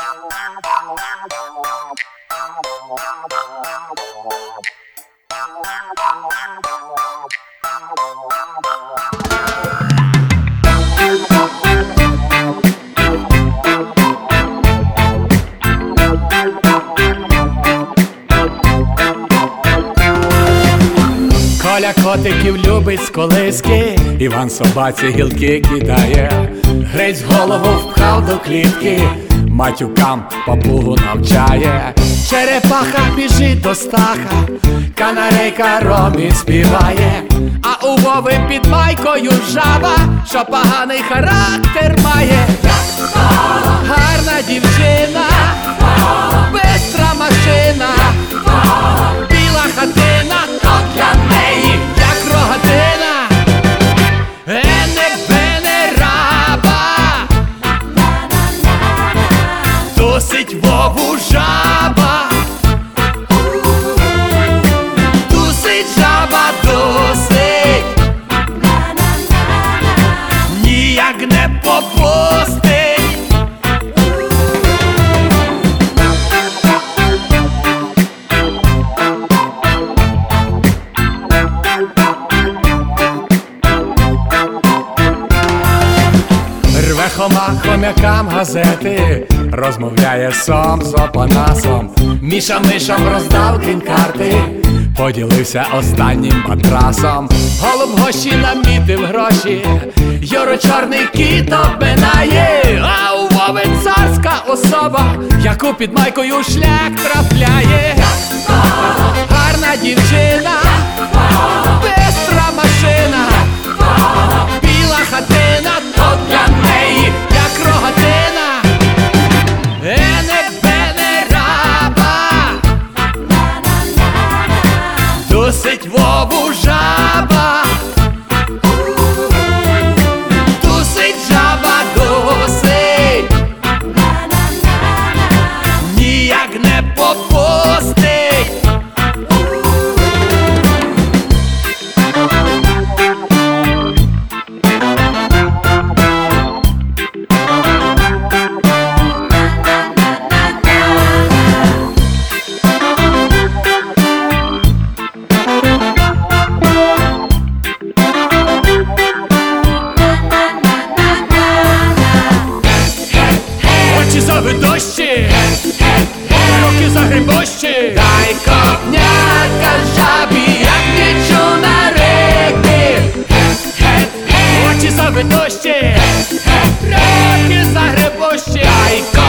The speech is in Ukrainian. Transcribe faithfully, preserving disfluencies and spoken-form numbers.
Коля котиків любить з колиски, Іван собаці гілки кидає, Гриць голову впхав до клітки, матюкам папугу навчає. Черепаха біжить до стаха, канарейка Ромі співає, а у Вови під майкою жаба, що поганий характер має. Гарна дівчина, бистра машина, біла хатина, то для неї як рогатина. Ене бене раба, досить Вову жаба, досить жаба, досить, ніяк не попустить. Рве хома хомякам газети, розмовляє сом з Опанасом. Міша мишам роздав кінкарти, поділився останнім матрасом. Голуб Гоші намітив гроші, Юро чорний кіт обминає, а у Вови царська особа, яку під майкою шлях трапляє. Гарна дівчина, бистра машина, біла хатина, то для неї як рогатина. Ене бене раба, досить Вову жаба, досить жаба, досить, ніяк не попустить. Очі завидощі, руки загрібощі, дай копняка жабі, як нічу на реки. Очі завидощі, руки загрібощі, дай копняка